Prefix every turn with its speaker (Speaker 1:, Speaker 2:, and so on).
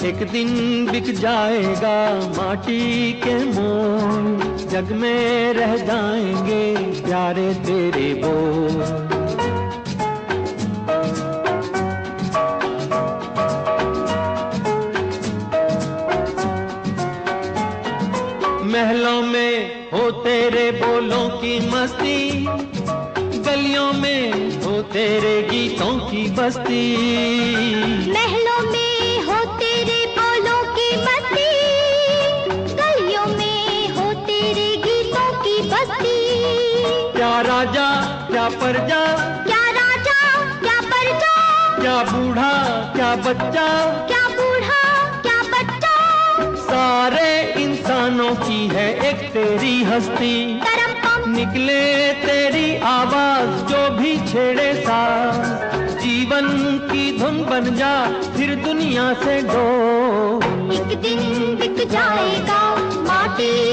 Speaker 1: एक दिन बिक जाएगा माटी के मोल, जग में रह जाएंगे प्यारे तेरे बोल। महलों में हो तेरे बोलों की मस्ती, गलियों में हो तेरे गीतों की बस्ती।
Speaker 2: महलों में हो तेरे बोलों की मस्ती, गलियों में हो तेरे गीतों की बस्ती।
Speaker 1: क्या राजा क्या प्रजा,
Speaker 2: क्या राजा क्या प्रजा,
Speaker 1: क्या बूढ़ा क्या बच्चा,
Speaker 2: क्या बूढ़ा क्या बच्चा,
Speaker 1: सारे इंसानों की है एक तेरी हस्ती। निकले तेरी आवाज जो भी छेड़े साज, जीवन की धुन बन जा फिर दुनिया से डो।
Speaker 2: एक दिन बिक जाएगा माटी